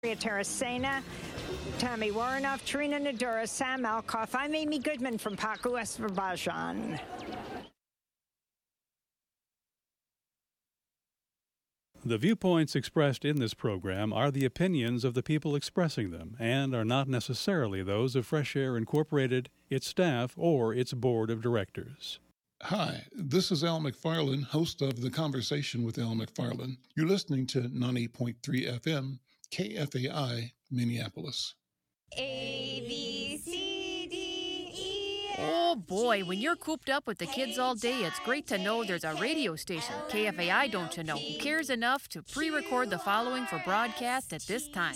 Terracena, Tommy Warrenoff, Trina Nadura, Sam Alcoff. I'm Amy Goodman from Pacu, Azerbaijan. The viewpoints expressed in this program are the opinions of the people expressing them and are not necessarily those of Fresh Air Incorporated, its staff, or its board of directors. Hi, this is Al McFarland, host of The Conversation with Al McFarland. You're listening to 90.3 FM, KFAI, Minneapolis. A, B, C, D, E, F, Oh boy, when you're cooped up with the kids all day, it's great to know there's a radio station, KFAI, don't you know, who cares enough to pre-record the following for broadcast at this time.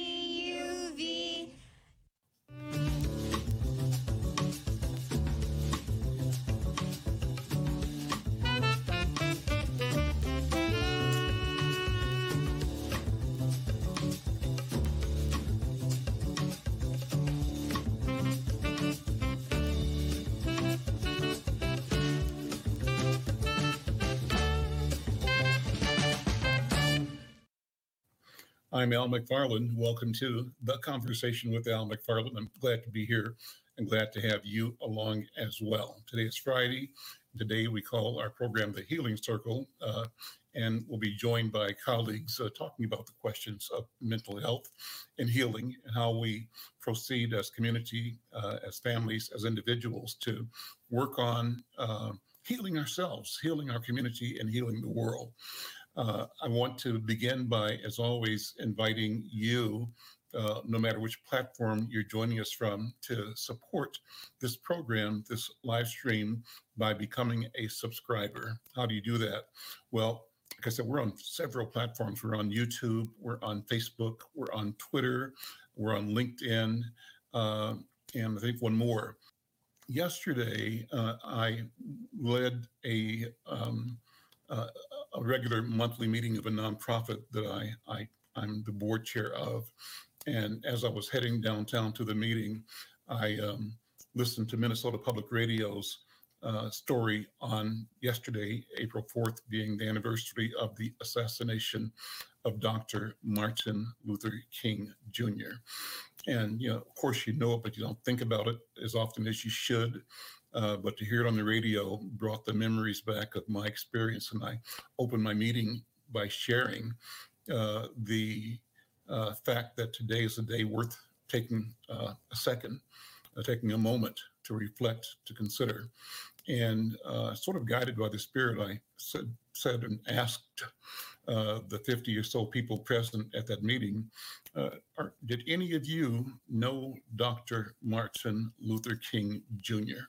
I'm Al McFarland. Welcome to The Conversation with Al McFarland. I'm glad to be here and glad to have you along as well. Today is Friday. Today we call our program The Healing Circle, and we'll be joined by colleagues talking about the questions of mental health and healing and how we proceed as community, as families, as individuals to work on healing ourselves, healing our community, and healing the world. I want to begin by, as always, inviting you, no matter which platform you're joining us from, to support this program, this live stream, by becoming a subscriber. How do you do that? Well, like I said, we're on several platforms. We're on YouTube, we're on Facebook, we're on Twitter, we're on LinkedIn, and I think one more. Yesterday, I led a regular monthly meeting of a nonprofit that I'm the board chair of. And as I was heading downtown to the meeting, I listened to Minnesota Public Radio's story on yesterday, April 4th, being the anniversary of the assassination of Dr. Martin Luther King Jr. And, of course, you know it, but you don't think about it as often as you should. But to hear it on the radio brought the memories back of my experience. And I opened my meeting by sharing the fact that today is a day worth taking a second, taking a moment to reflect, to consider. And sort of guided by the Spirit, I said and asked the 50 or so people present at that meeting, did any of you know Dr. Martin Luther King Jr.?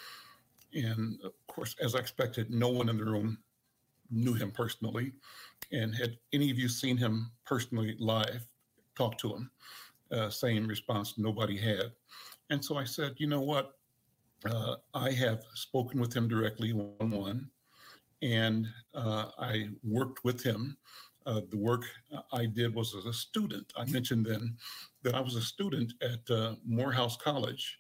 And of course, as I expected, no one in the room knew him personally. And had any of you seen him personally live, talked to him? Same response, nobody had. And so I said, you know what? I have spoken with him directly one-on-one, and I worked with him. The work I did was as a student. I mentioned then that I was a student at Morehouse College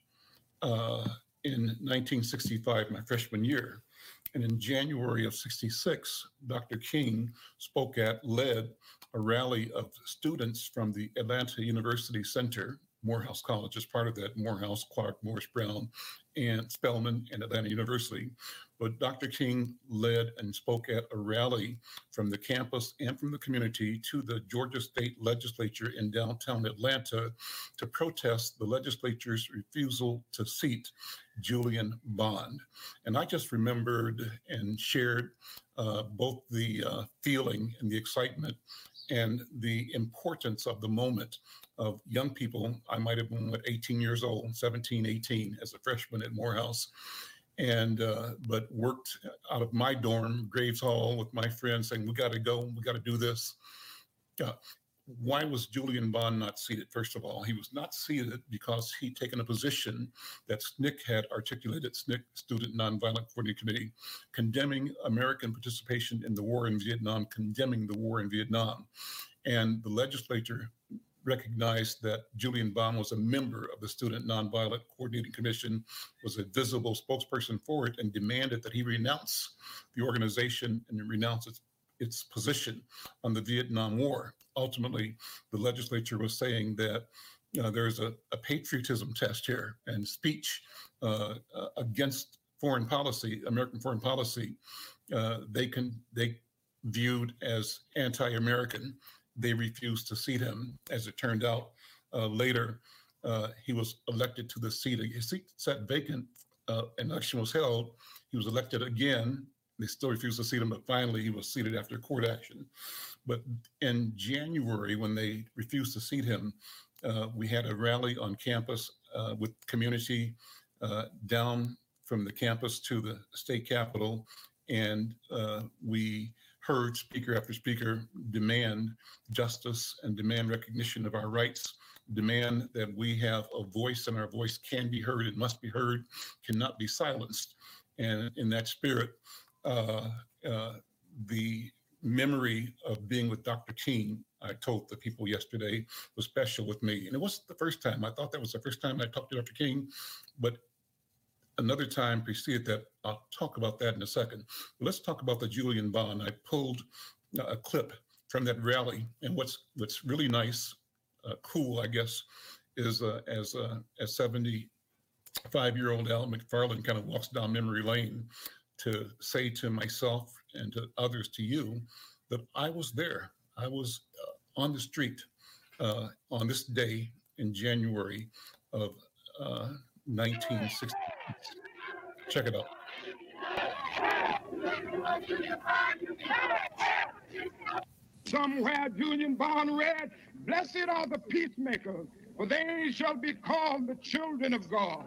in 1965, my freshman year. And in January of 66, Dr. King led a rally of students from the Atlanta University Center. Morehouse College is part of that, Morehouse, Clark, Morris Brown, and Spelman, and Atlanta University. But Dr. King led and spoke at a rally from the campus and from the community to the Georgia State Legislature in downtown Atlanta to protest the legislature's refusal to seat Julian Bond. And I just remembered and shared both the feeling and the excitement and the importance of the moment of young people. I might have been 18 years old, 17, 18 as a freshman at Morehouse, and but worked out of my dorm, Graves Hall, with my friends saying, we got to go, we got to do this. Why was Julian Bond not seated? First of all, he was not seated because he'd taken a position that SNCC had articulated, SNCC, Student Nonviolent Coordinating Committee, condemning American participation in the war in Vietnam, condemning the war in Vietnam. And the legislature recognized that Julian Bond was a member of the Student Nonviolent Coordinating Commission, was a visible spokesperson for it, and demanded that he renounce the organization and renounce its position on the Vietnam War. ultimately the legislature was saying that there's a patriotism test here, and speech against foreign policy, American foreign policy, they viewed as anti-American. They refused to seat him. As it turned out, later he was elected to the seat. His seat sat vacant. An election was held. He was elected again. They still refused to seat him, but finally he was seated after court action. But in January, when they refused to seat him, we had a rally on campus with community down from the campus to the state capitol, and we heard speaker after speaker demand justice and demand recognition of our rights, demand that we have a voice and our voice can be heard, it must be heard, cannot be silenced. And in that spirit, the memory of being with Dr. King, I told the people yesterday, was special with me. And it wasn't the first time. I thought that was the first time I talked to Dr. King, but another time preceded that. I'll talk about that in a second. But let's talk about the Julian Bond. I pulled a clip from that rally. And what's really nice, cool, I guess, is as 75-year-old Al McFarland kind of walks down memory lane to say to myself and to others, to you, that I was there. I was on the street on this day in January of 1960. Check it out. Somewhere Julian Bond read, "Blessed are the peacemakers, for they shall be called the children of God."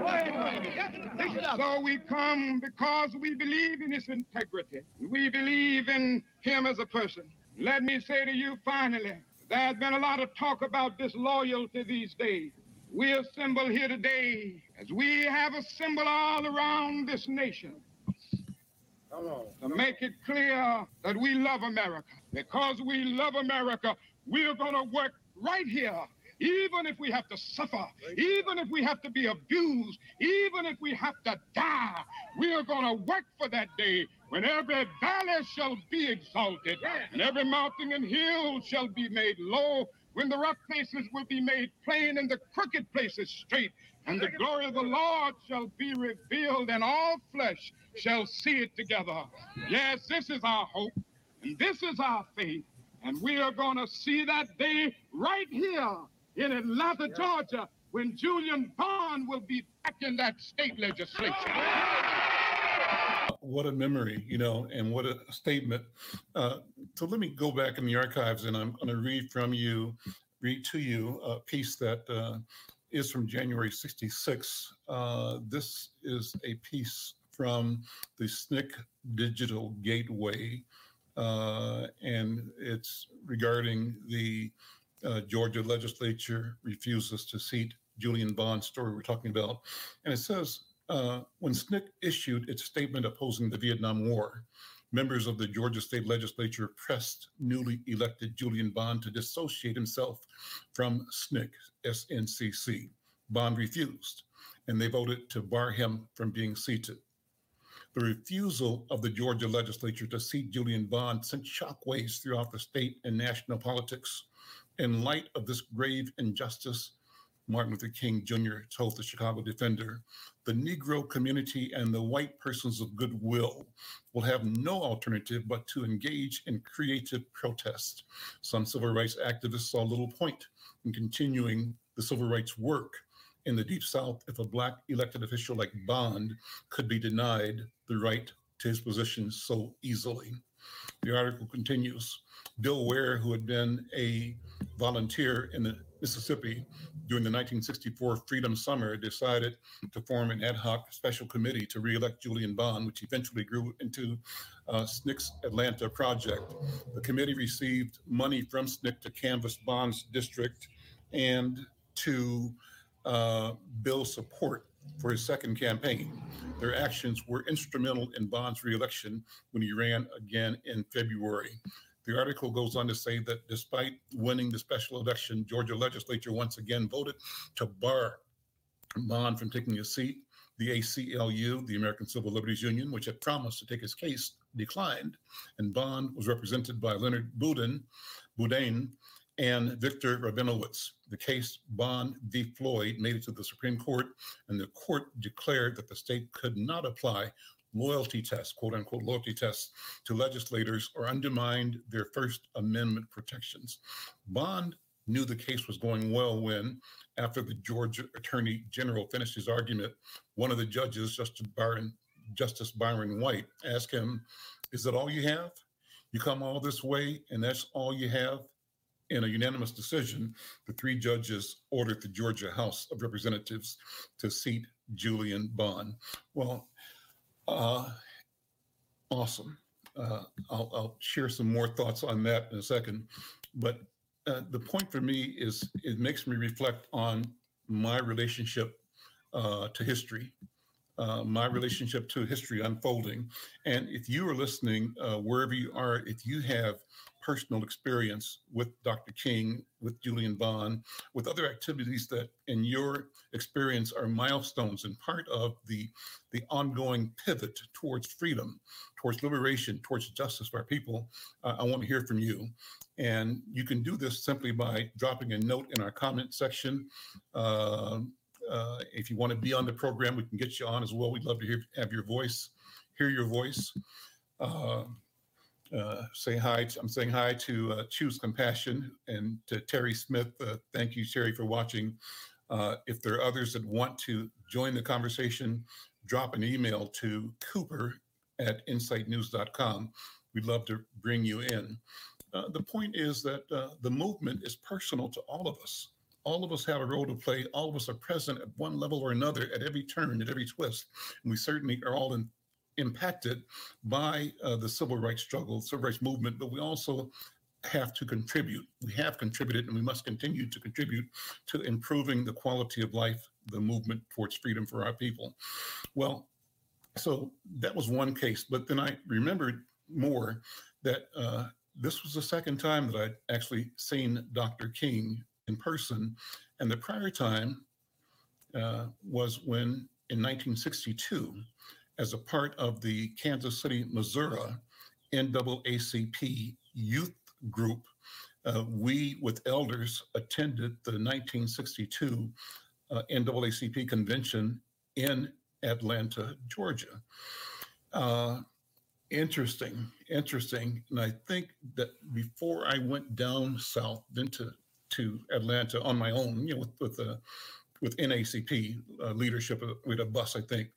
So we come because we believe in his integrity. We believe in him as a person. Let me say to you finally, there's been a lot of talk about disloyalty these days. We assemble here today as we have assembled all around this nation to make it clear that we love America. Because we love America, we're going to work right here, even if we have to suffer, even if we have to be abused, even if we have to die. We're going to work for that day when every valley shall be exalted and every mountain and hill shall be made low, when the rough places will be made plain and the crooked places straight, and the glory of the Lord shall be revealed, and all flesh shall see it together. Yes, this is our hope, and this is our faith, and we are going to see that day right here in Atlanta, Georgia, when Julian Bond will be back in that state legislature. What a memory, and what a statement. So let me go back in the archives, and I'm going to read to you a piece that is from January 66. This is a piece from the SNCC Digital Gateway, and it's regarding the Georgia legislature refuses to seat Julian Bond story we're talking about. And it says, when SNCC issued its statement opposing the Vietnam War, members of the Georgia State Legislature pressed newly elected Julian Bond to dissociate himself from SNCC, SNCC. Bond refused, and they voted to bar him from being seated. The refusal of the Georgia legislature to seat Julian Bond sent shockwaves throughout the state and national politics. In light of this grave injustice, Martin Luther King Jr. told the Chicago Defender, the Negro community and the white persons of goodwill will have no alternative but to engage in creative protest. Some civil rights activists saw little point in continuing the civil rights work in the Deep South if a Black elected official like Bond could be denied the right to his position so easily. The article continues. Bill Ware, who had been a volunteer in the Mississippi during the 1964 Freedom Summer, decided to form an ad hoc special committee to re-elect Julian Bond, which eventually grew into SNCC's Atlanta project. The committee received money from SNCC to canvass Bond's district and to build support for his second campaign. Their actions were instrumental in Bond's re-election when he ran again in February. The article goes on to say that despite winning the special election, Georgia legislature once again voted to bar Bond from taking a seat. The ACLU, the American Civil Liberties Union, which had promised to take his case, declined, and Bond was represented by Leonard Boudin. Boudin and Victor Rabinowitz. The case Bond v. Floyd made it to the Supreme Court, and the court declared that the state could not apply loyalty tests, quote unquote loyalty tests, to legislators or undermined their First Amendment protections. Bond knew the case was going well when, after the Georgia Attorney General finished his argument, one of the judges, Justice Byron White, asked him, "Is that all you have? You come all this way and that's all you have?" In a unanimous decision, the three judges ordered the Georgia House of Representatives to seat Julian Bond. Well, awesome. I'll share some more thoughts on that in a second. But the point for me is it makes me reflect on my relationship to history, my relationship to history unfolding. And if you are listening, wherever you are, if you have personal experience with Dr. King, with Julian Bond, with other activities that in your experience are milestones and part of the ongoing pivot towards freedom, towards liberation, towards justice for our people, I want to hear from you. And you can do this simply by dropping a note in our comment section. If you want to be on the program, we can get you on as well. We'd love to have your voice, hear your voice. Say hi. I'm saying hi to Choose Compassion and to Terry Smith. Thank you, Terry, for watching. If there are others that want to join the conversation, drop an email to cooper@insightnews.com. We'd love to bring you in. The point is that the movement is personal to all of us. All of us have a role to play. All of us are present at one level or another at every turn, at every twist. And we certainly are all impacted by the civil rights struggle, civil rights movement, but we also have to contribute. We have contributed and we must continue to contribute to improving the quality of life, the movement towards freedom for our people. Well, so that was one case, but then I remembered more that this was the second time that I'd actually seen Dr. King in person. And the prior time was when in 1962, as a part of the Kansas City, Missouri NAACP youth group, we with elders attended the 1962 NAACP convention in Atlanta, Georgia. Interesting. And I think that before I went down south, then to Atlanta on my own, with NAACP leadership with a bus, I think.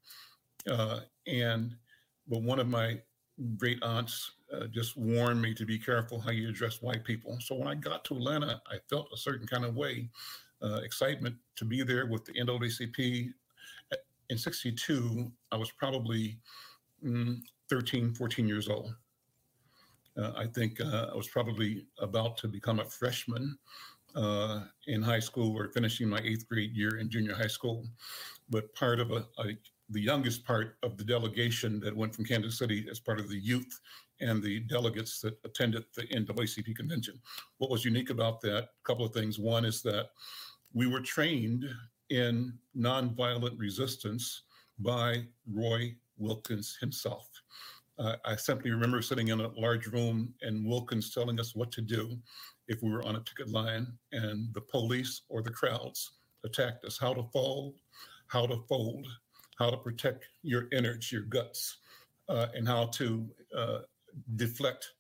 But one of my great aunts just warned me to be careful how you address white people. So when I got to Atlanta, I felt a certain kind of way, excitement to be there with the NAACP. In 62, I was probably 13, 14 years old. I think I was probably about to become a freshman in high school or finishing my 8th grade year in junior high school. But part of the youngest part of the delegation that went from Kansas City as part of the youth and the delegates that attended the NAACP convention. What was unique about that, a couple of things. One is that we were trained in nonviolent resistance by Roy Wilkins himself. I simply remember sitting in a large room and Wilkins telling us what to do if we were on a picket line and the police or the crowds attacked us, how to fold, how to protect your innards, your guts, and how to deflect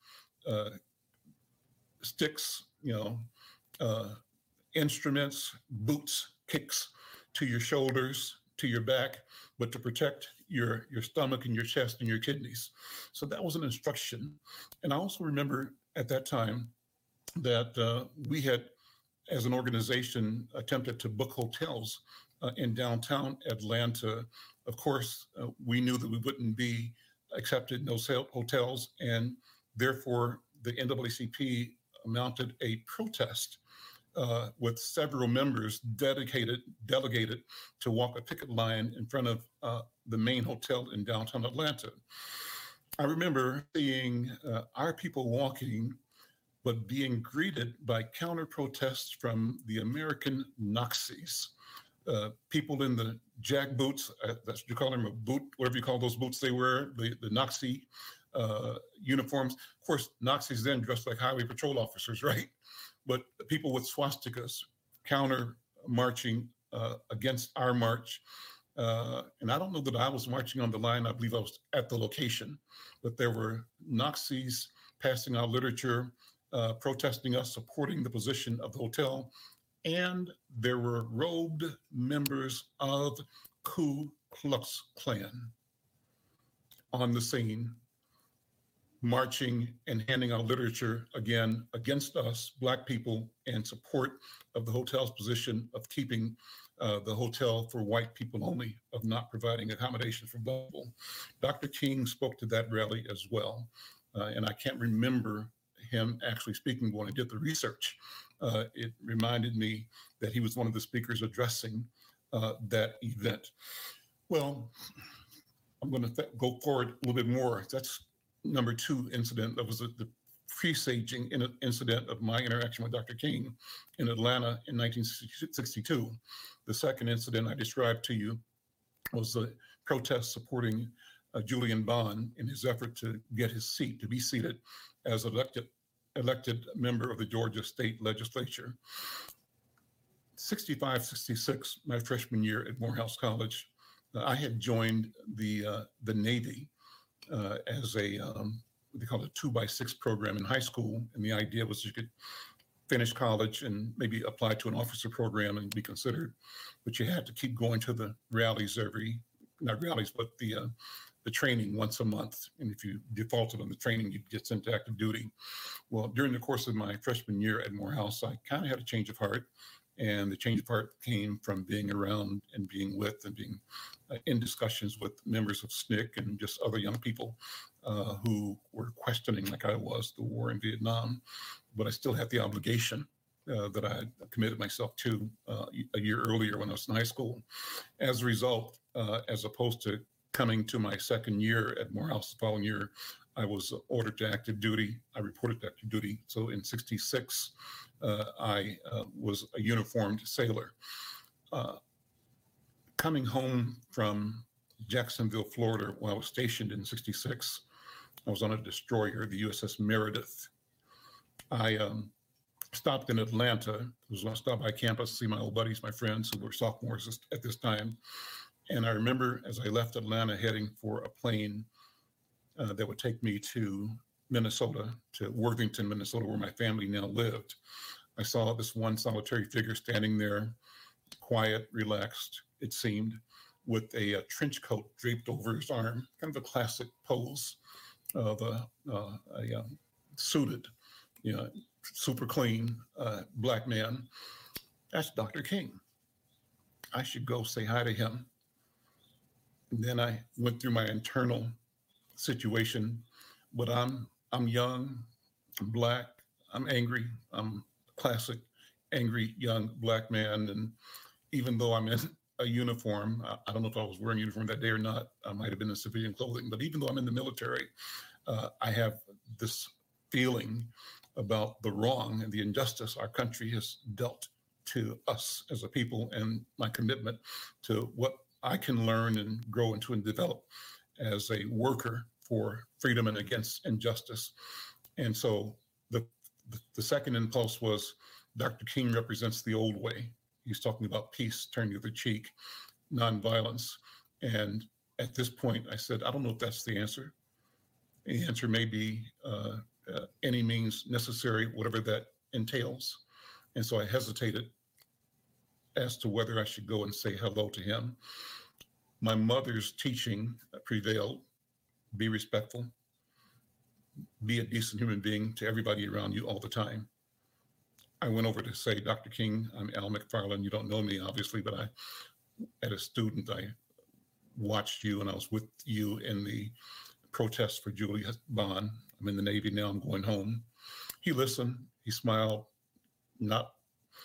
sticks, instruments, boots, kicks to your shoulders, to your back, but to protect your stomach and your chest and your kidneys. So that was an instruction. And I also remember at that time that we had, as an organization, attempted to book hotels in downtown Atlanta. Of course, we knew that we wouldn't be accepted in those hotels, and therefore the NAACP mounted a protest with several members delegated to walk a picket line in front of the main hotel in downtown Atlanta. I remember seeing our people walking, but being greeted by counter protests from the American Nazis. People in the jack boots, that's what you call them, a boot, whatever you call those boots they wear, the Nazi uniforms. Of course, Nazis then dressed like highway patrol officers, right? But people with swastikas counter marching against our march. And I don't know that I was marching on the line. I believe I was at the location, but there were Nazis passing out literature, protesting us, supporting the position of the hotel. And there were robed members of Ku Klux Klan on the scene, marching and handing out literature again against us, Black people, in support of the hotel's position of keeping the hotel for white people only, of not providing accommodation for Black people. Dr. King spoke to that rally as well. And I can't remember him actually speaking, but when I did the research, it reminded me that he was one of the speakers addressing that event. Well, I'm going to go forward a little bit more. That's number 2 incident. That was the presaging incident of my interaction with Dr. King in Atlanta in 1962. The second incident I described to you was the protest supporting Julian Bond in his effort to get his seat, to be seated as elected member of the Georgia State Legislature. 65, 66, my freshman year at Morehouse College, I had joined the Navy as a, what they call a 2x6 program in high school. And the idea was you could finish college and maybe apply to an officer program and be considered, but you had to keep going to the rallies not rallies, but the training once a month. And if you defaulted on the training, you'd get sent to active duty. Well, during the course of my freshman year at Morehouse, I kind of had a change of heart. And the change of heart came from being around and being with and being in discussions with members of SNCC and just other young people who were questioning, like I was, the war in Vietnam. But I still had the obligation that I had committed myself to a year earlier when I was in high school. As a result, as opposed to coming to my second year at Morehouse the following year, I was ordered to active duty. I reported to active duty. So in 66, I was a uniformed sailor. Coming home from Jacksonville, Florida, when I was stationed in 66, I was on a destroyer, the USS Meredith. I stopped in Atlanta. I was going to stop by campus to see my old buddies, my friends who were sophomores at this time. And I remember as I left Atlanta heading for a plane that would take me to Minnesota, to Worthington, Minnesota, where my family now lived. I saw this one solitary figure standing there, quiet, relaxed, it seemed, with a trench coat draped over his arm, kind of a classic pose of a suited, super clean Black man. That's Dr. King. I should go say hi to him. And then I went through my internal situation, but I'm young, I'm Black, I'm angry, I'm a classic angry young Black man. And even though I'm in a uniform, I don't know if I was wearing a uniform that day or not, I might have been in civilian clothing, but even though I'm in the military, I have this feeling about the wrong and the injustice our country has dealt to us as a people, and my commitment to what I can learn and grow into and develop as a worker for freedom and against injustice. And so the second impulse was Dr. King represents the old way. He's talking about peace, turn the other cheek, nonviolence. And at this point, I said, I don't know if that's the answer. The answer may be any means necessary, whatever that entails. And so I hesitated as to whether I should go and say hello to him. My mother's teaching prevailed. Be respectful. Be a decent human being to everybody around you all the time. I went over to say, Dr. King, I'm Al McFarland. You don't know me, obviously, but as a student, I watched you and I was with you in the protest for Julian Bond. I'm in the Navy now, I'm going home. He listened, he smiled, not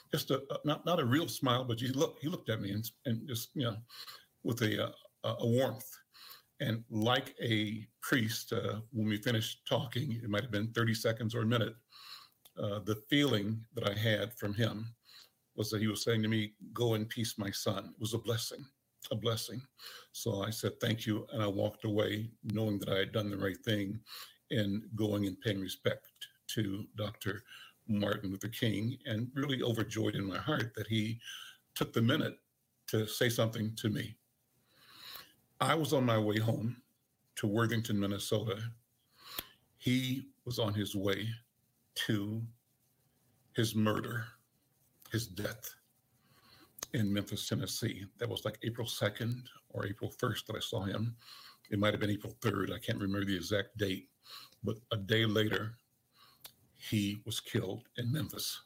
a real smile, but he looked at me and just, with a warmth. And like a priest, when we finished talking, it might have been 30 seconds or a minute, the feeling that I had from him was that he was saying to me, go in peace, my son. It was a blessing a blessing. So I said, thank you. And I walked away knowing that I had done the right thing in going and paying respect to Dr. Martin Luther King, and really overjoyed in my heart that he took the minute to say something to me. I was on my way home to Worthington, Minnesota. He was on his way to his murder, his death in Memphis, Tennessee. That was like April 2nd or April 1st that I saw him. It might have been April 3rd. I can't remember the exact date. But a day later, he was killed in Memphis.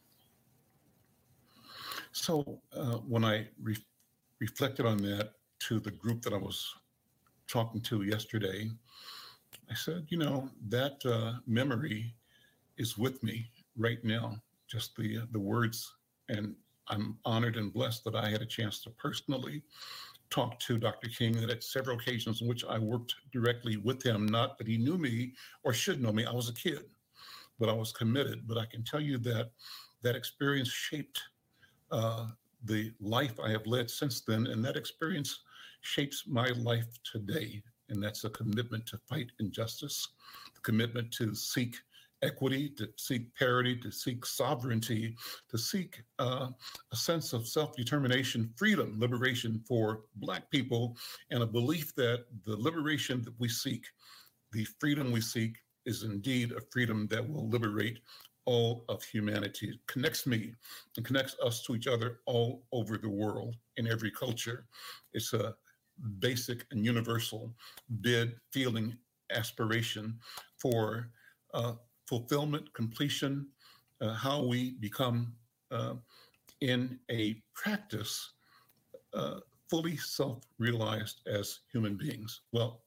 So when I reflected on that to the group that I was talking to yesterday, I said, you know, that memory is with me right now, just the words. And I'm honored and blessed that I had a chance to personally talk to Dr. King, that at several occasions in which I worked directly with him, not that he knew me or should know me. I was a kid, but I was committed. But I can tell you that that experience shaped the life I have led since then. And that experience shapes my life today. And that's a commitment to fight injustice, the commitment to seek equity, to seek parity, to seek sovereignty, to seek a sense of self-determination, freedom, liberation for Black people, and a belief that the liberation that we seek, the freedom we seek, is indeed a freedom that will liberate all of humanity. It connects me and connects us to each other all over the world, in every culture. It's a basic and universal bid, feeling, aspiration for fulfillment, completion, how we become in a practice fully self-realized as human beings. Well,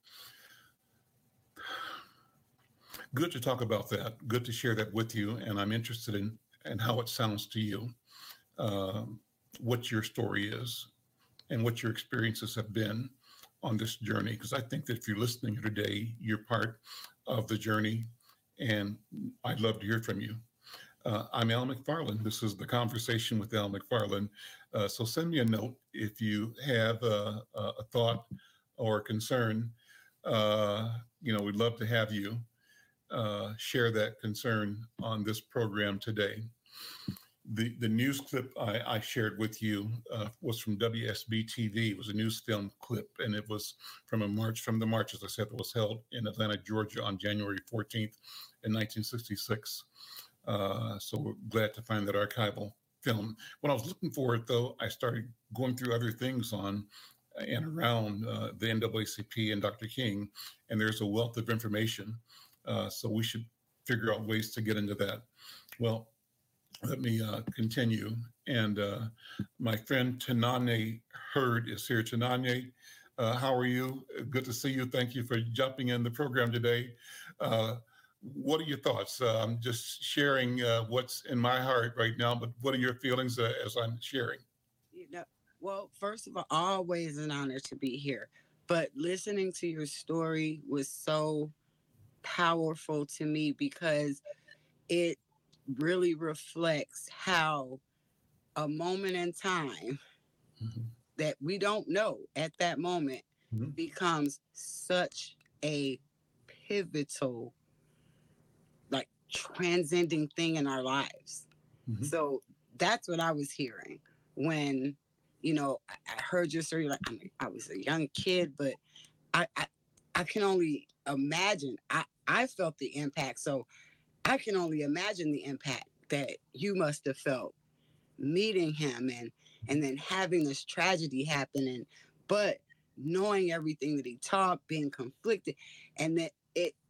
good to talk about that. Good to share that with you. And I'm interested in how it sounds to you, what your story is, and what your experiences have been on this journey. Because I think that if you're listening here today, you're part of the journey, and I'd love to hear from you. I'm Al McFarland. This is The Conversation with Al McFarland. So send me a note if you have a thought or a concern. We'd love to have you share that concern on this program today. The news clip I shared with you was from WSB TV. It was a news film clip, and it was from the march, as I said, that was held in Atlanta, Georgia on January 14th in 1966. So we're glad to find that archival film. When I was looking for it, though, I started going through other things on and around the NAACP and Dr. King, and there's a wealth of information. So we should figure out ways to get into that. Well, let me continue. And my friend Tanane Hurd is here. Tanane, how are you? Good to see you. Thank you for jumping in the program today. What are your thoughts? I'm just sharing what's in my heart right now, but what are your feelings as I'm sharing? Well, first of all, always an honor to be here. But listening to your story was so powerful to me because it really reflects how a moment in time that we don't know at that moment becomes such a pivotal, like, transcending thing in our lives. So that's what I was hearing when, I heard your story. Like, I was a young kid, but I can only imagine. I felt the impact. So I can only imagine the impact that you must have felt meeting him and then having this tragedy happen, but knowing everything that he taught, being conflicted, and that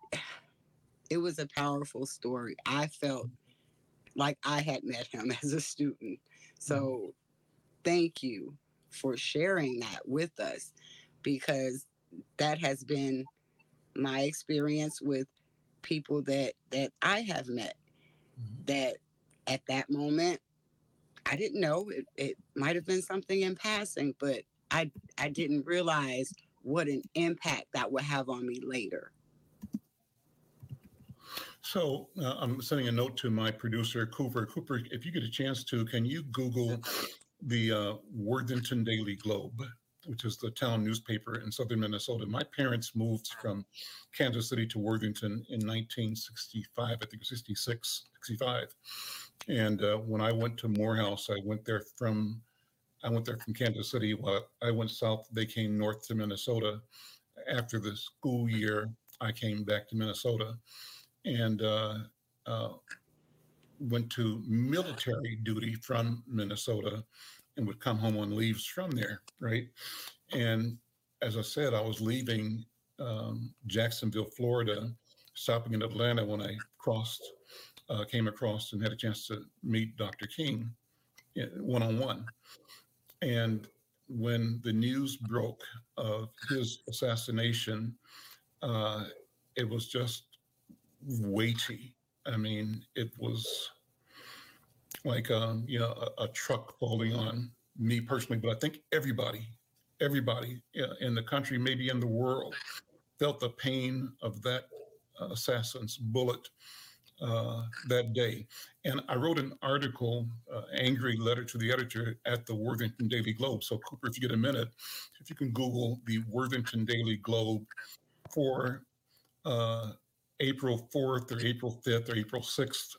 it was a powerful story. I felt like I had met him as a student. So thank you for sharing that with us, because that has been my experience with people that I have met, that at that moment, I didn't know. It might have been something in passing, but I didn't realize what an impact that would have on me later. So I'm sending a note to my producer, Cooper. Cooper, if you get a chance to, can you Google the Worthington Daily Globe? which is the town newspaper in southern Minnesota. My parents moved from Kansas City to Worthington in 1965, I think it was 66, 65. And when I went to Morehouse, I went there from Kansas City. While I went south, they came north to Minnesota. After the school year, I came back to Minnesota and went to military duty from Minnesota and would come home on leaves from there, right? And as I said, I was leaving Jacksonville, Florida, stopping in Atlanta when I came across and had a chance to meet Dr. King one-on-one. And when the news broke of his assassination, it was just weighty. I mean, it was like a truck falling on me personally, but I think everybody in the country, maybe in the world, felt the pain of that assassin's bullet that day. And I wrote an article, angry letter to the editor at the Worthington Daily Globe. So Cooper, if you get a minute, if you can Google the Worthington Daily Globe for April 4th or April 5th or April 6th,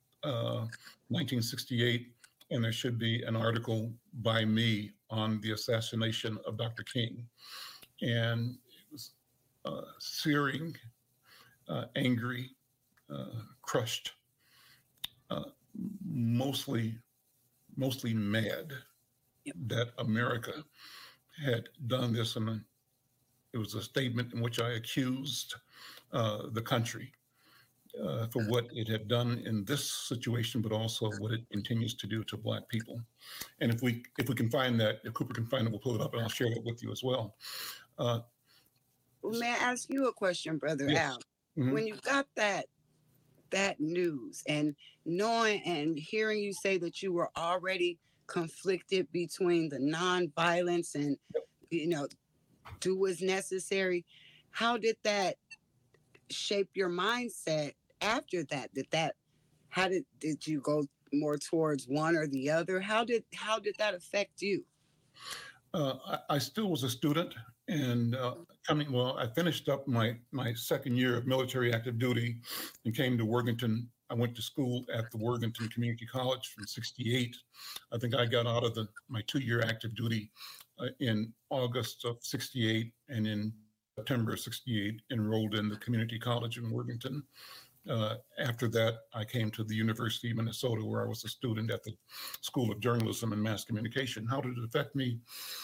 1968, and there should be an article by me on the assassination of Dr. King. And it was searing, angry, crushed, mostly mad that America had done this. And it was a statement in which I accused the country for what it had done in this situation, but also what it continues to do to Black people. And if we can find that, if Cooper can find it, we'll pull it up and I'll share that with you as well. May I ask you a question, Brother Yes. Al? Mhm. When you got that news and knowing and hearing you say that you were already conflicted between the nonviolence and, do what's necessary, how did that shape your mindset after that? Did you go more towards one or the other? How did that affect you? I still was a student, and I finished up my second year of military active duty and came to Worthington. I went to school at the Worthington Community College from 68. I think I got out of my 2-year active duty in August of 68, and in September of 68, enrolled in the community college in Worthington. After that, I came to the University of Minnesota, where I was a student at the School of Journalism and Mass Communication. How did it affect me?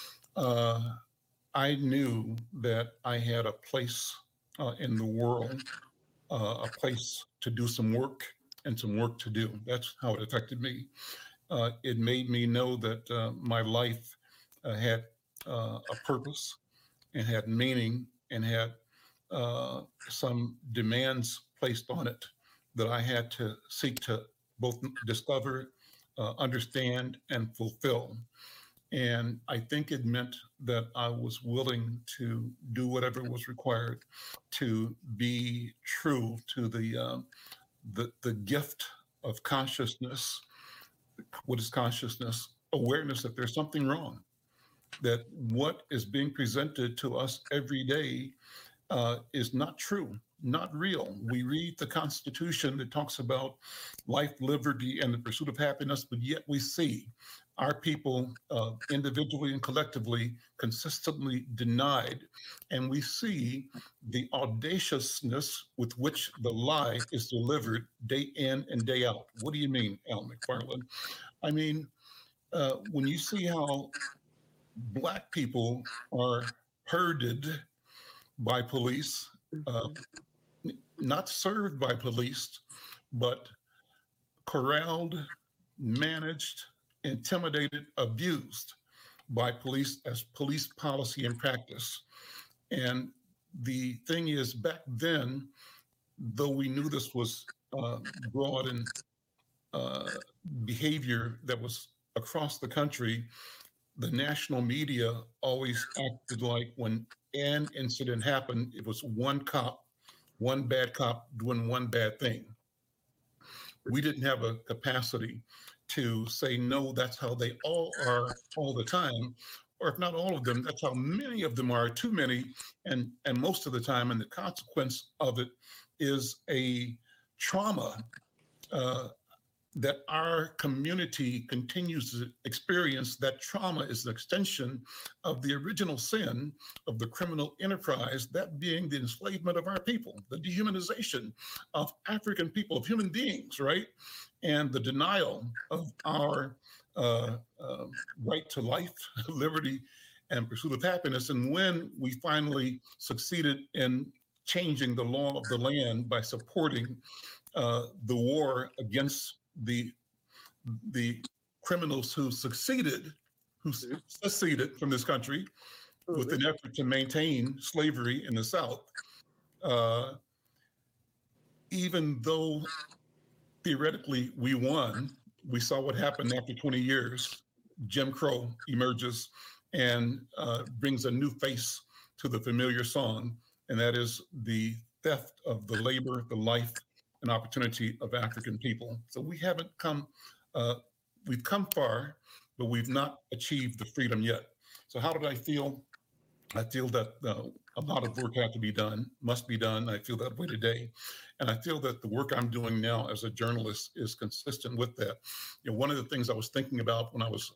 I knew that I had a place in the world, a place to do some work and some work to do. That's how it affected me. It made me know that my life had a purpose and had meaning and had some demands placed on it that I had to seek to both discover, understand, and fulfill. And I think it meant that I was willing to do whatever was required to be true to the gift of consciousness. What is consciousness? Awareness that there's something wrong, that what is being presented to us every day is not true, not real. We read the Constitution that talks about life, liberty, and the pursuit of happiness, but yet we see our people individually and collectively consistently denied. And we see the audaciousness with which the lie is delivered day in and day out. What do you mean, Al McFarland? I mean, when you see how Black people are herded by police, not served by police, but corralled, managed, intimidated, abused by police as police policy and practice. And the thing is, back then, though we knew this was broad and behavior that was across the country, the national media always acted like when an incident happened, it was one cop, one bad cop doing one bad thing. We didn't have a capacity to say, no, that's how they all are all the time. or if not all of them, that's how many of them are, too many, and most of the time. And the consequence of it is a trauma that our community continues to experience. That trauma is an extension of the original sin of the criminal enterprise, that being the enslavement of our people, the dehumanization of African people, of human beings, right? And the denial of our right to life, liberty, and pursuit of happiness. And when we finally succeeded in changing the law of the land by supporting the war against the criminals who seceded from this country with an effort to maintain slavery in the South, even though theoretically we won, we saw what happened after 20 years. Jim Crow emerges and brings a new face to the familiar song, and that is the theft of the labor, the life, and opportunity of African people. So we haven't come, we've come far, but we've not achieved the freedom yet. So how did I feel? I feel that a lot of work has to be done, must be done. I feel that way today. And I feel that the work I'm doing now as a journalist is consistent with that. You know, one of the things I was thinking about when I was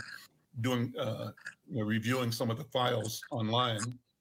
reviewing some of the files online,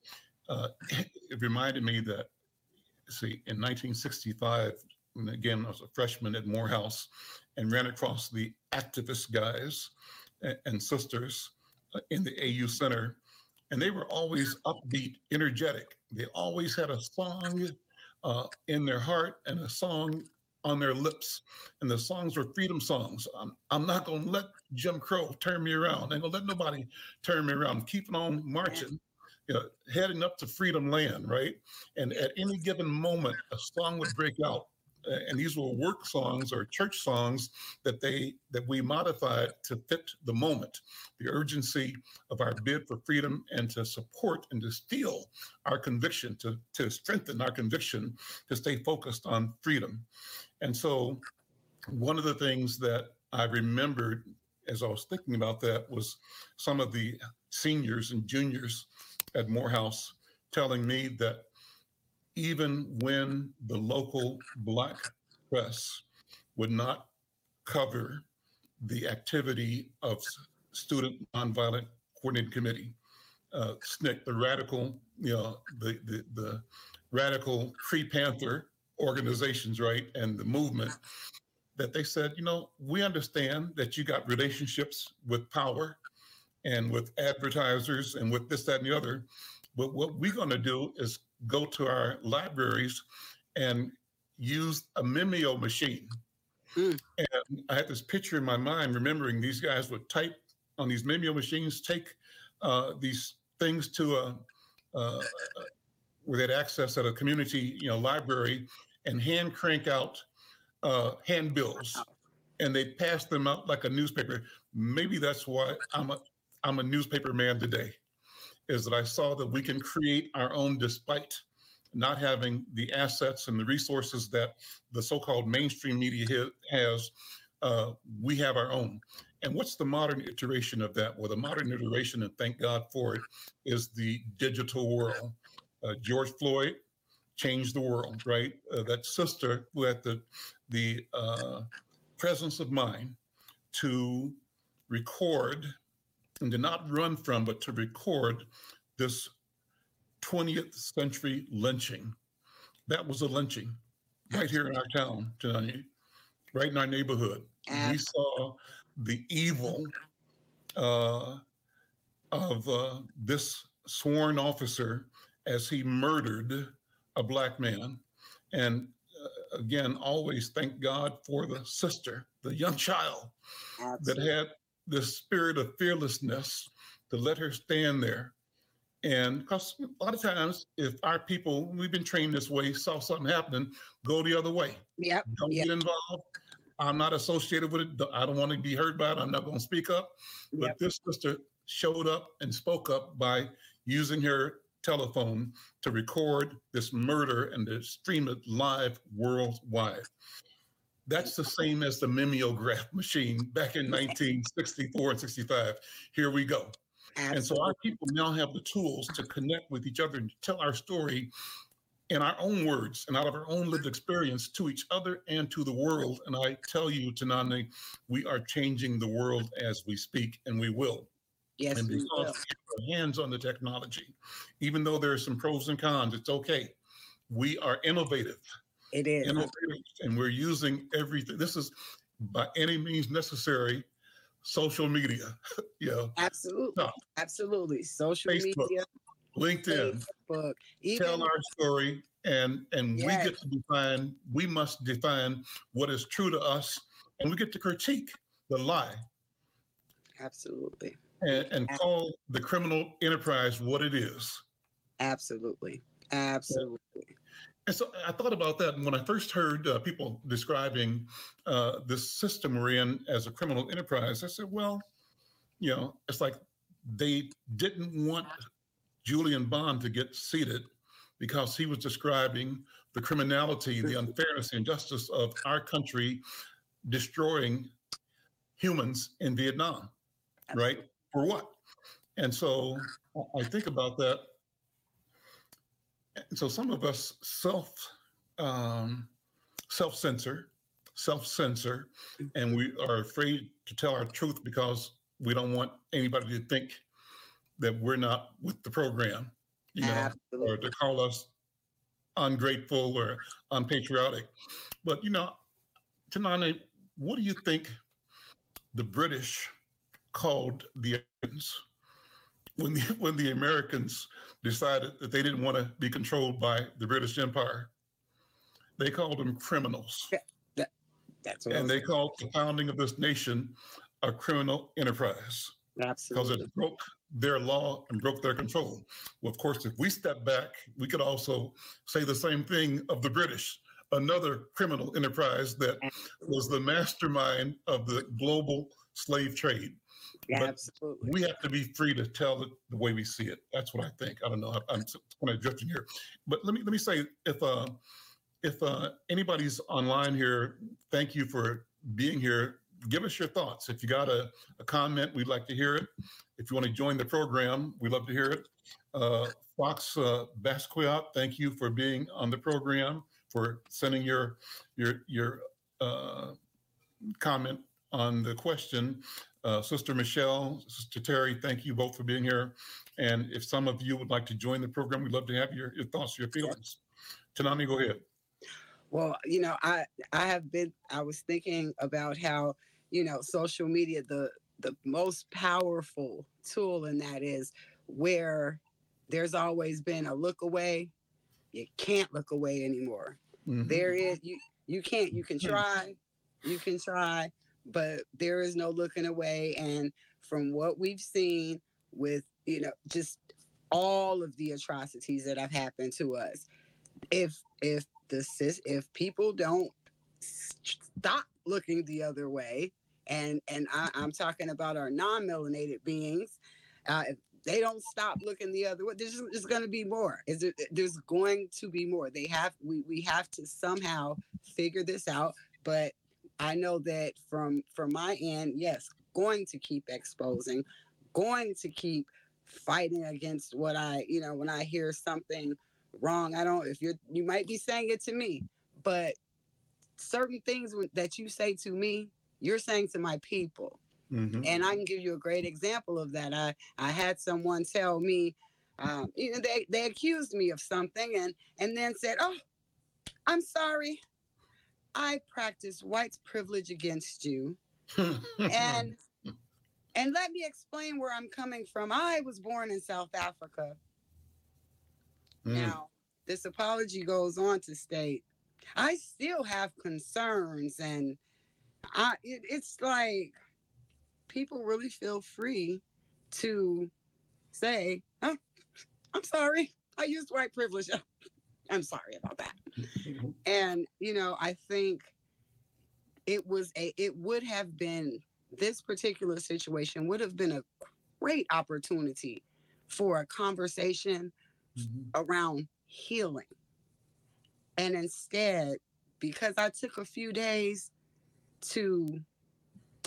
it reminded me that, see, in 1965, and again, I was a freshman at Morehouse and ran across the activist guys and sisters in the AU Center. And they were always upbeat, energetic. They always had a song in their heart and a song on their lips. And the songs were freedom songs. I'm not going to let Jim Crow turn me around. I ain't going to let nobody turn me around. I'm keeping on marching, heading up to freedom land, right? And at any given moment, a song would break out. And these were work songs or church songs that we modified to fit the moment, the urgency of our bid for freedom, and to support and to steel our conviction, to strengthen our conviction, to stay focused on freedom. And so one of the things that I remembered as I was thinking about that was some of the seniors and juniors at Morehouse telling me that even when the local Black press would not cover the activity of Student Nonviolent Coordinating Committee, SNCC, the radical, the radical Free Panther organizations, right, and the movement, that they said, we understand that you got relationships with power and with advertisers and with this, that, and the other, but what we're going to do is go to our libraries and use a Mimeo machine. And I had this picture in my mind, remembering these guys would type on these Mimeo machines, take these things to where they'd access at a community library, and hand crank out handbills, and they'd pass them out like a newspaper. Maybe that's why I'm a newspaper man today, is that I saw that we can create our own despite not having the assets and the resources that the so-called mainstream media has. We have our own. And what's the modern iteration of that? Well, the modern iteration, and thank God for it, is the digital world. George Floyd changed the world, right? That sister who had the presence of mind to record, and to not run from, but to record this 20th century lynching. That was a lynching right here in our town, Janani, right in our neighborhood. We saw the evil of this sworn officer as he murdered a Black man. And again, always thank God for the sister, the young child that had the spirit of fearlessness to let her stand there. And because a lot of times, if our people, we've been trained this way, saw something happening, go the other way. Don't get involved. I'm not associated with it. I don't want to be heard by it. I'm not going to speak up. But this sister showed up and spoke up by using her telephone to record this murder and to stream it live worldwide. That's the same as the mimeograph machine back in 1964 and 65. Here we go. And so our people now have the tools to connect with each other and tell our story in our own words and out of our own lived experience to each other and to the world. And I tell you, Tanani, we are changing the world as we speak, and we will. Yes, and we because will. we have our hands on the technology, even though there are some pros and cons, it's okay. We are innovative. It is. Innovative, and we're using everything. This is by any means necessary. Social media, Absolutely. No. Absolutely. Social Facebook, media, LinkedIn, Facebook, even tell our story, and Yes. we get to define. We must define what is true to us, and we get to critique the lie absolutely. and call the criminal enterprise what it is. Absolutely. Absolutely. And so I thought about that when I first heard people describing this system we're in as a criminal enterprise. I said, well, it's like they didn't want Julian Bond to get seated because he was describing the criminality, the unfairness, the injustice of our country destroying humans in Vietnam, right? For what? And so I think about that. And so some of us self-censor, and we are afraid to tell our truth because we don't want anybody to think that we're not with the program, or to call us ungrateful or unpatriotic. But, Tanani, what do you think the British called the Americans when the Americans decided that they didn't want to be controlled by the British Empire? They called them criminals. That's what and they called the founding of this nation a criminal enterprise. Absolutely. Because it broke their law and broke their control. Well, of course, if we step back, we could also say the same thing of the British, another criminal enterprise that was the mastermind of the global slave trade. But Absolutely. we have to be free to tell it the way we see it. That's what I think. I don't know. I'm kind of drifting here, but let me say, if anybody's online here, thank you for being here. Give us your thoughts. If you got a comment, we'd like to hear it. If you want to join the program, we'd love to hear it. Fox Basquiat, thank you for being on the program, for sending your comment on the question. Sister Michelle, Sister Terry, thank you both for being here. And if some of you would like to join the program, we'd love to have your thoughts, your feelings. Tanani, go ahead. Well, I was thinking about how, social media, the most powerful tool in that is where there's always been a look away. You can't look away anymore. Mm-hmm. There is, you can try, but there is no looking away. And from what we've seen with, just all of the atrocities that have happened to us, if people don't stop looking the other way, and I'm talking about our non-melanated beings, if they don't stop looking the other way, there's going to be more. There's going to be more. We have to somehow figure this out. But I know that from my end, yes, going to keep exposing, going to keep fighting against what when I hear something wrong, you might be saying it to me, but certain things that you say to me, you're saying to my people. Mm-hmm. And I can give you a great example of that. I had someone tell me, they accused me of something and then said, "Oh, I'm sorry. I practice white privilege against you." and let me explain where I'm coming from. I was born in South Africa. Now, this apology goes on to state, I still have concerns, and it's like people really feel free to say, "Oh, I'm sorry, I used white privilege. I'm sorry about that." And I think this particular situation would have been a great opportunity for a conversation around healing. And instead, because I took a few days to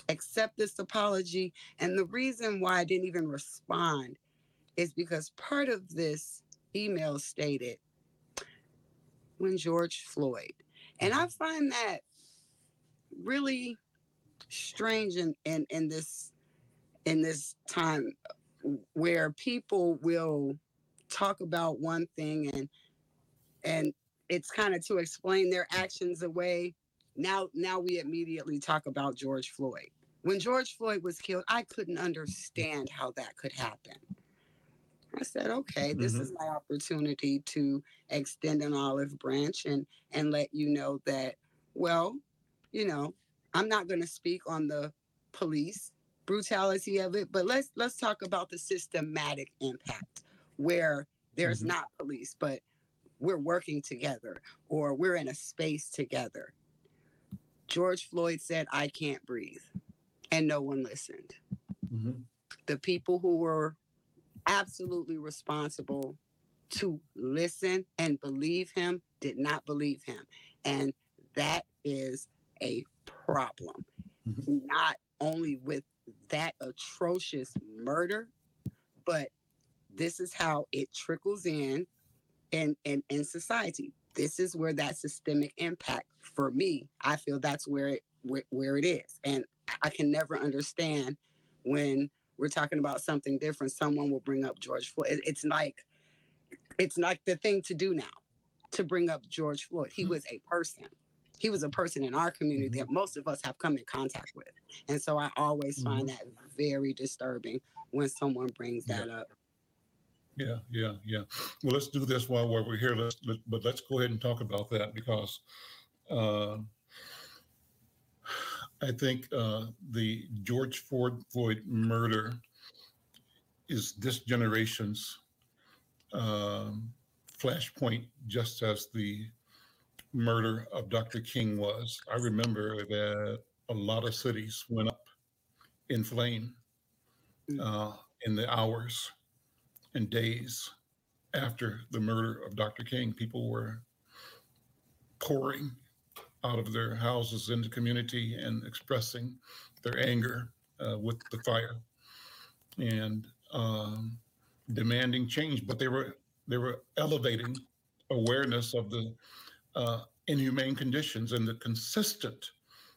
accept this apology. And the reason why I didn't even respond is because part of this email stated, when George Floyd. And I find that really strange in this time where people will talk about one thing and it's kind of to explain their actions away. Now we immediately talk about George Floyd. When George Floyd was killed, I couldn't understand how that could happen. I said, okay, this is my opportunity to extend an olive branch and let you know that, well, you know, I'm not going to speak on the police brutality of it, but let's talk about the systematic impact where there's not police, but we're working together or we're in a space together. George Floyd said, I can't breathe. And no one listened. The people who were absolutely responsible to listen and believe him did not believe him. And that is a problem. Not only with that atrocious murder, but this is how it trickles in society. This is where that systemic impact, for me, I feel that's where it is. And I can never understand when we're talking about something different, someone will bring up George Floyd. It's like the thing to do now, to bring up George Floyd. He was a person. He was a person in our community that most of us have come in contact with. And so I always find that very disturbing when someone brings that up. Yeah. Well, let's do this while we're here. But let's go ahead and talk about that because I think the George Floyd murder is this generation's flashpoint, just as the murder of Dr. King was. I remember that a lot of cities went up in flame in the hours and days after the murder of Dr. King. People were pouring out of their houses in the community and expressing their anger with the fire and demanding change. But they were elevating awareness of the inhumane conditions and the consistent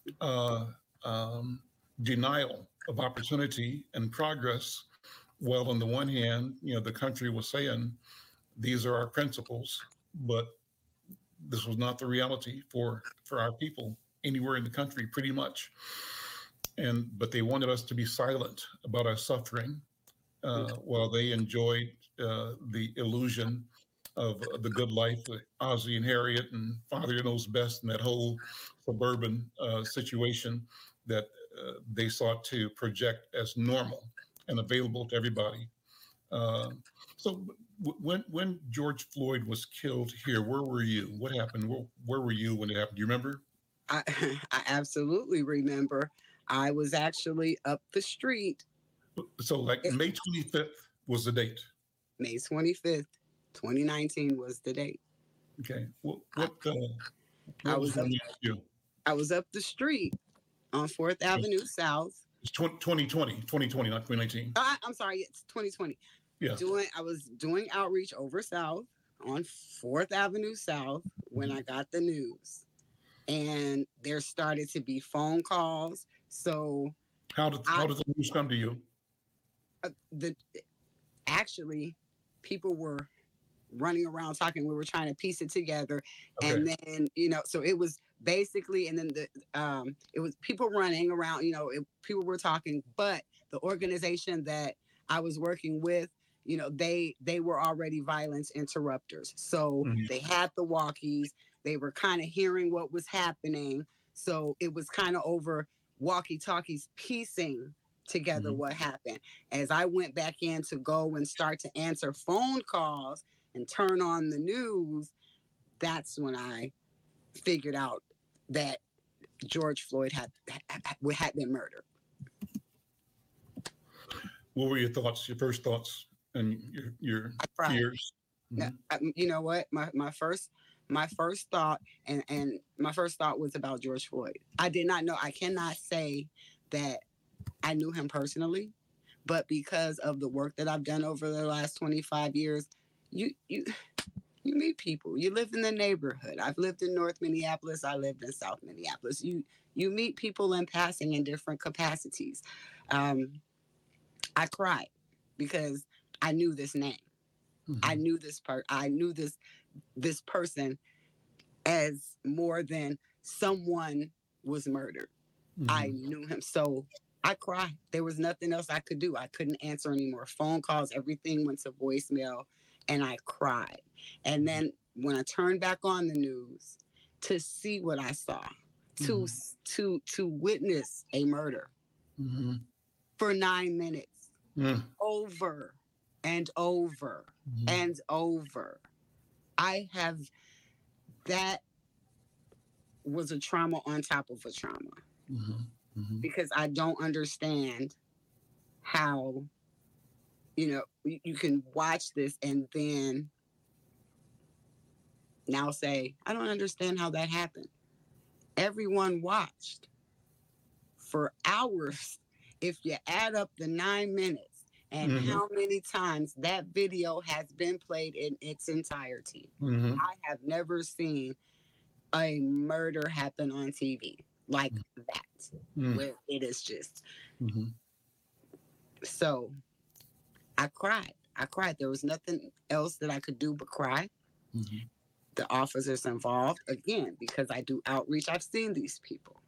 denial of opportunity and progress. Well, on the one hand, the country was saying, these are our principles, but this was not the reality for our people anywhere in the country, pretty much. But they wanted us to be silent about our suffering while they enjoyed the illusion of the good life with Ozzie and Harriet and Father Knows Best and that whole suburban situation that they sought to project as normal and available to everybody. So when George Floyd was killed here, where were you? What happened? Where were you when it happened? Do you remember? I absolutely remember. I was actually up the street. So like May 25th was the date. May 25th, 2019 was the date. Okay. I was up the street on 4th Avenue South. It's 2020, not 2019. I'm sorry, it's 2020. Yeah. I was doing outreach over South on 4th Avenue South when I got the news. And there started to be phone calls. So how did the news come to you? Actually, people were running around talking. We were trying to piece it together. Okay. And then, so it was basically, and then it was people running around, people were talking, but the organization that I was working with, they were already violence interrupters. So they had the walkies, they were kind of hearing what was happening. So it was kind of over walkie-talkies piecing together what happened. As I went back in to go and start to answer phone calls and turn on the news, that's when I figured out that George Floyd had been murdered. What were your thoughts, your first thoughts and your fears? You know what? My first thought and my first thought was about George Floyd. I did not know. I cannot say that I knew him personally, but because of the work that I've done over the last 25 years, you meet people. You live in the neighborhood. I've lived in North Minneapolis. I lived in South Minneapolis. You meet people in passing in different capacities. I cried because I knew this name. Mm-hmm. I knew this person as more than someone was murdered. Mm-hmm. I knew him. So I cried. There was nothing else I could do. I couldn't answer any more phone calls. Everything went to voicemail, and I cried. And then when I turned back on the news to see what I saw, to witness a murder for 9 minutes, over and over and over, that was a trauma on top of a trauma. Because I don't understand how, you can watch this and then now say, I don't understand how that happened. Everyone watched for hours. If you add up the 9 minutes and how many times that video has been played in its entirety, I have never seen a murder happen on TV like that, where it is just. So I cried. There was nothing else that I could do but cry. The officers involved, again, because I do outreach, I've seen these people.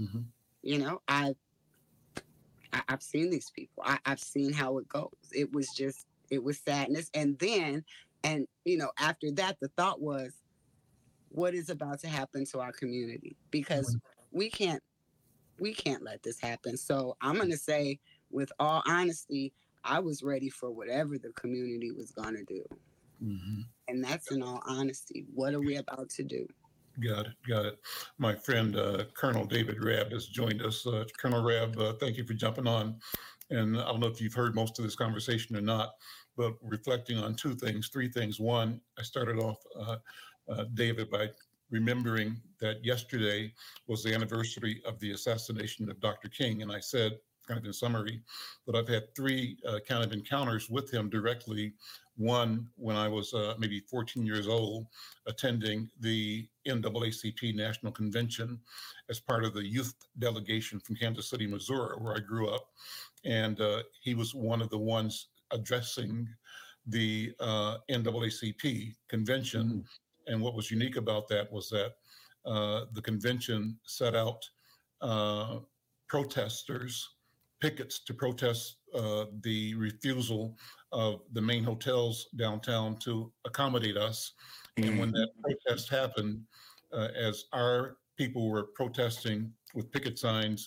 I've seen these people. I've seen how it goes. It was sadness. And then, after that, the thought was, what is about to happen to our community? Because we can't let this happen. So I'm going to say, with all honesty, I was ready for whatever the community was going to do. And that's in all honesty. What are we about to do? Got it. My friend, Colonel David Rabb has joined us. Colonel Rabb, thank you for jumping on. And I don't know if you've heard most of this conversation or not, but reflecting on three things. One, I started off, David, by remembering that yesterday was the anniversary of the assassination of Dr. King. And I said, kind of in summary, that I've had three kind of encounters with him directly. One, when I was maybe 14 years old, attending the NAACP National Convention as part of the youth delegation from Kansas City, Missouri, where I grew up. And he was one of the ones addressing the NAACP convention. And what was unique about that was that the convention set out pickets to protest the refusal of the main hotels downtown to accommodate us. And when that protest happened, as our people were protesting with picket signs,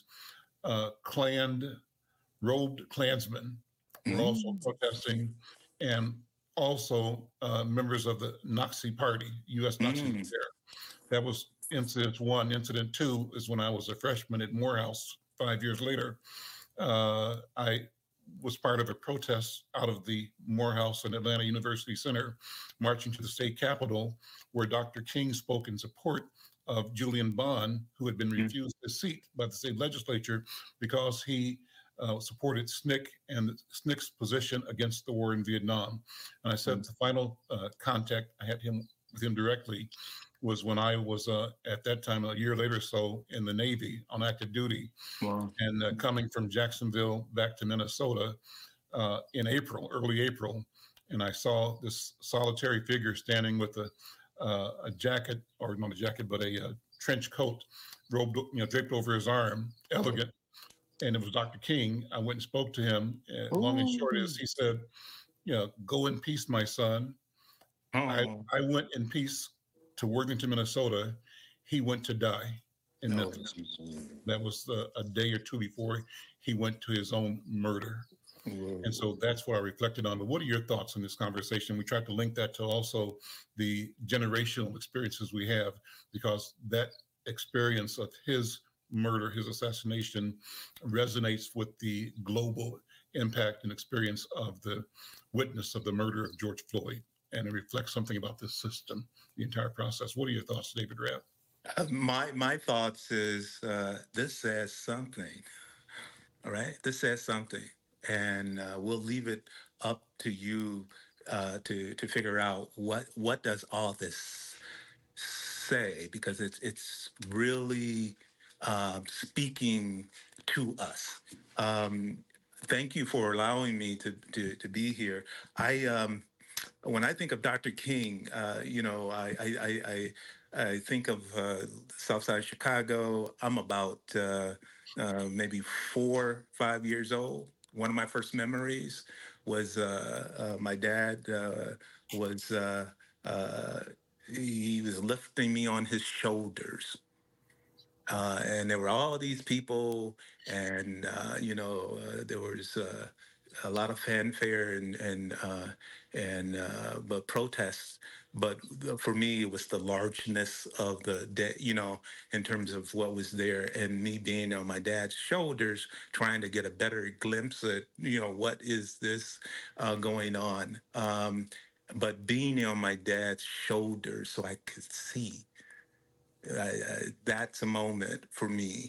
robed Klansmen were also protesting, and also members of the Nazi Party, U.S. Nazis there. That was incident one. Incident two is when I was a freshman at Morehouse 5 years later. I was part of a protest out of the Morehouse and Atlanta University Center, marching to the state capitol, where Dr. King spoke in support of Julian Bond, who had been refused his seat by the state legislature because he supported SNCC and SNCC's position against the war in Vietnam. And I said the final contact I had with him directly was when I was at that time, a year later or so, in the Navy on active duty. Wow. And coming from Jacksonville back to Minnesota in April, early April, and I saw this solitary figure standing with a jacket, or not a jacket, but a trench coat, draped over his arm, elegant. And it was Dr. King. I went and spoke to him. Long and short is, he said, go in peace, my son. I went in peace to Worthington, Minnesota. He went to die in Memphis. That was a day or two before he went to his own murder. And so that's what I reflected on. But what are your thoughts on this conversation? We tried to link that to also the generational experiences we have, because that experience of his murder, his assassination, resonates with the global impact and experience of the witness of the murder of George Floyd. And it reflects something about this system, the entire process. What are your thoughts, David Rabb? My thoughts is this says something All right, this says something, and we'll leave it up to you to figure out what does all this say, because it's really speaking to us. Thank you for allowing me to be here. I When I think of Dr. King, I think of Southside Chicago. I'm about maybe 4, 5 years old. One of my first memories was my dad was he was lifting me on his shoulders. And there were all these people, and there was a lot of fanfare and but protests. But for me, it was the largeness of the day, in terms of what was there, and me being on my dad's shoulders, trying to get a better glimpse at what is this going on. But being on my dad's shoulders, so I could see. That's a moment for me.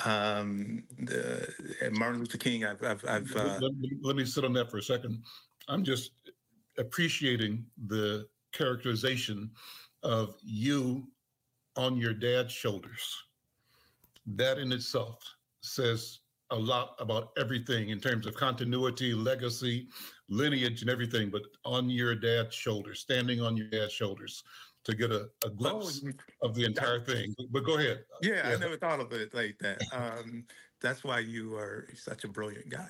And Martin Luther King, Let me sit on that for a second. I'm just appreciating the characterization of you on your dad's shoulders. That in itself says a lot about everything in terms of continuity, legacy, lineage, and everything, but on your dad's shoulders, standing on your dad's shoulders, to get a glimpse of the entire thing. But go ahead. Yeah, I never thought of it like that. That's why you are such a brilliant guy.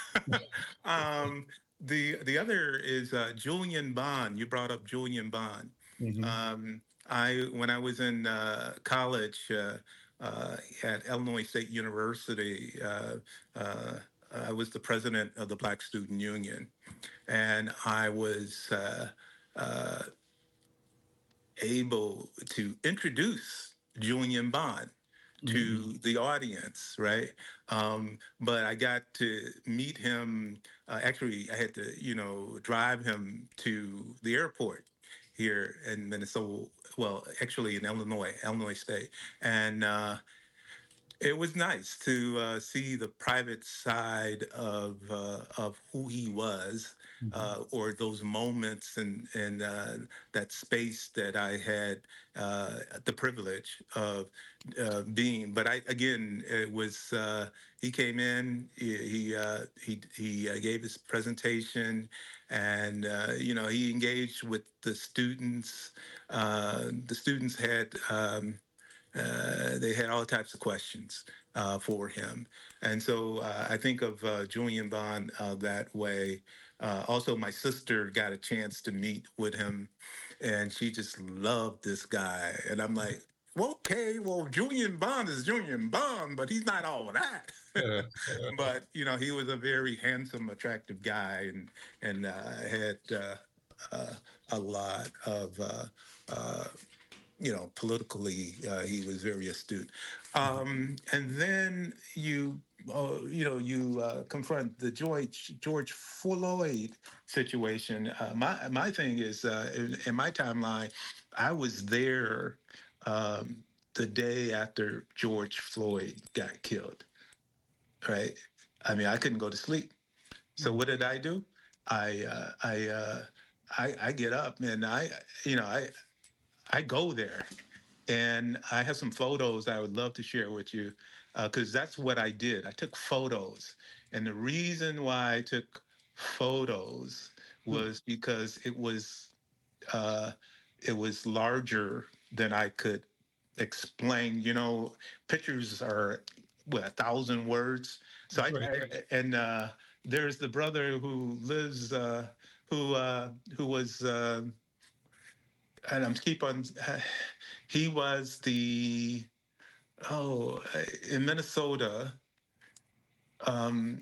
The other is Julian Bond. You brought up Julian Bond. Mm-hmm. When I was in college at Illinois State University, I was the president of the Black Student Union, and I was able to introduce Julian Bond to the audience, right? But I got to meet him. Actually, I had to, drive him to the airport here in Minnesota. Well, actually in Illinois State, and it was nice to see the private side of who he was, or those moments and that space that I had the privilege of being. But it was he came in, he gave his presentation, and he engaged with the students. The students had. They had all types of questions for him. And so I think of Julian Bond that way. Also, my sister got a chance to meet with him, and she just loved this guy. And I'm like, okay, well, Julian Bond is Julian Bond, but he's not all of that. But, he was a very handsome, attractive guy, and had a lot of politically, he was very astute. And then you confront the George Floyd situation. My thing is, in my timeline, I was there the day after George Floyd got killed. Right? I mean, I couldn't go to sleep. So what did I do? I get up and I go there, and I have some photos I would love to share with you, because that's what I did. I took photos, and the reason why I took photos was because it was larger than I could explain. Pictures are 1,000 words. So there's the brother who lives, who was. And I'm keep on. He was in Minnesota, and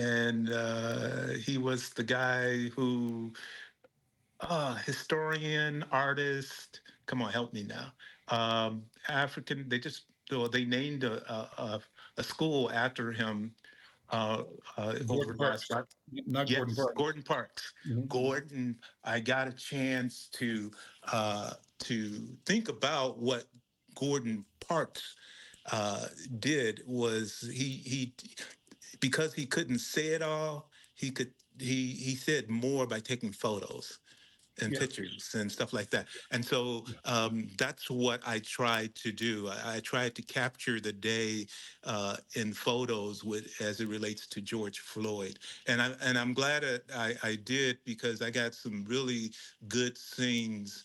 he was the guy who, historian, artist. Come on, help me now. African. They named a school after him. Gordon Parks. Not yes, Gordon Parks. Gordon Parks. Mm-hmm. Gordon, I got a chance to think about what Gordon Parks did. Was because he couldn't say it all, he said more by taking photos and pictures and stuff like that. And so that's what I tried to do. I tried to capture the day in photos as it relates to George Floyd. And I'm glad that I did, because I got some really good scenes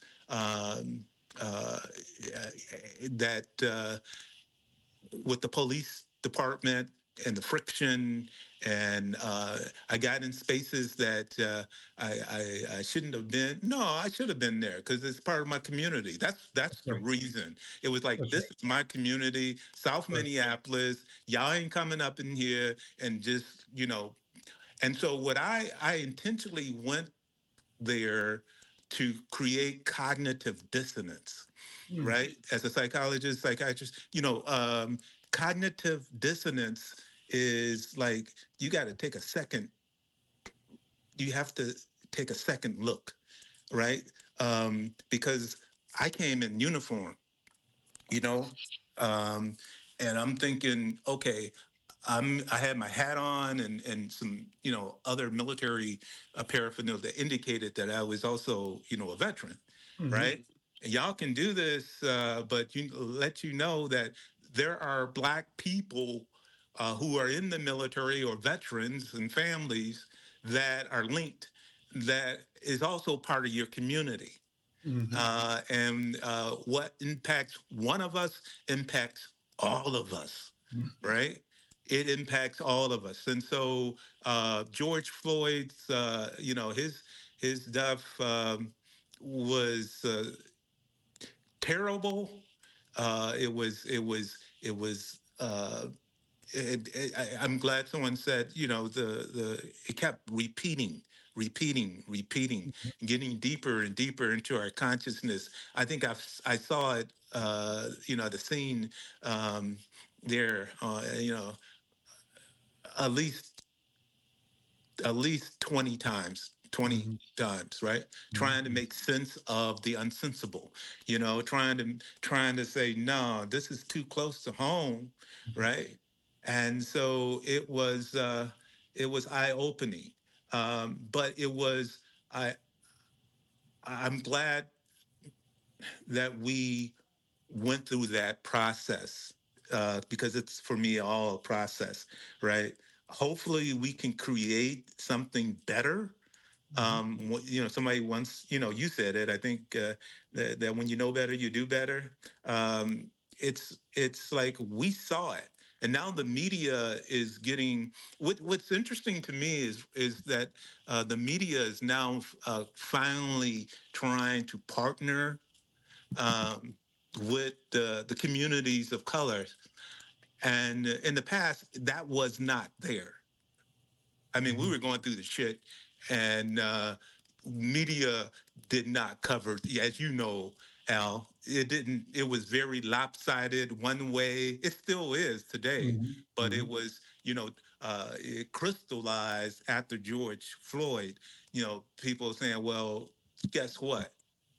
that with the police department and the friction, and I got in spaces that I shouldn't have been. No, I should have been there because it's part of my community. That's the reason. It was like, this is my community, South Minneapolis. Y'all ain't coming up in here and just, And so what I intentionally went there to create cognitive dissonance, right? As a psychologist, psychiatrist, cognitive dissonance is like, you got to take a second. You have to take a second look, right? Because I came in uniform, and I'm thinking, okay, I had my hat on and some, other military paraphernalia that indicated that I was also, a veteran, right? And y'all can do this, but let you know that there are Black people who are in the military, or veterans and families that are linked, that is also part of your community. And what impacts one of us impacts all of us, right? It impacts all of us. And so George Floyd's, his death was terrible. I'm glad someone said, it kept repeating, getting deeper and deeper into our consciousness. I think I saw it, the scene there, at least 20 times. 20 times, right? Trying to make sense of the unsensible, trying to say, no, this is too close to home, right? And so it was eye-opening, but I'm glad that we went through that process, because it's, for me, all a process, right? Hopefully we can create something better. Somebody once, you said it, I think that when you know better, you do better. It's like, we saw it. And now the media is getting, what's interesting to me is that the media is now finally trying to partner with the communities of color. And in the past, that was not there. I mean, we were going through the shit, and media did not cover, as you know, Al. It was very lopsided, one way. It still is today, but it was, it crystallized after George Floyd. People saying, well, guess what?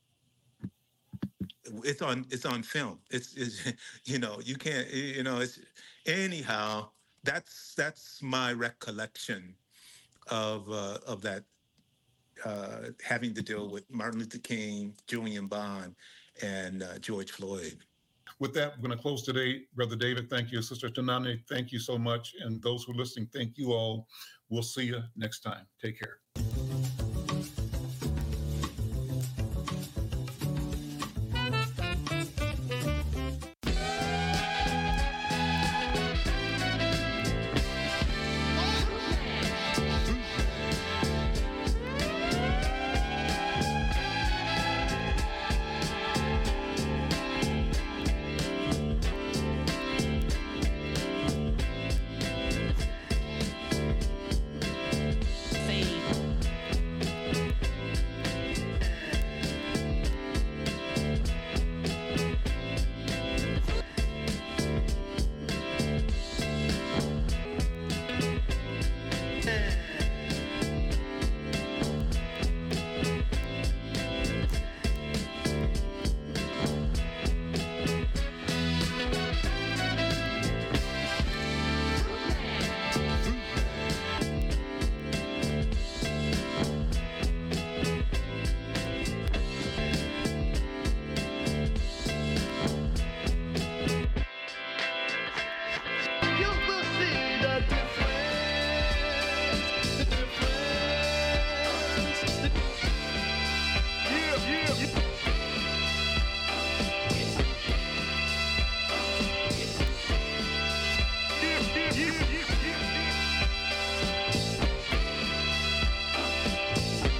It's on film. It's you can't, it's anyhow. That's my recollection of that, having to deal with Martin Luther King, Julian Bond, and George Floyd. With that, we're going to close today. Brother David, thank you. Sister Tanani, thank you so much. And those who are listening, thank you all. We'll see you next time. Take care.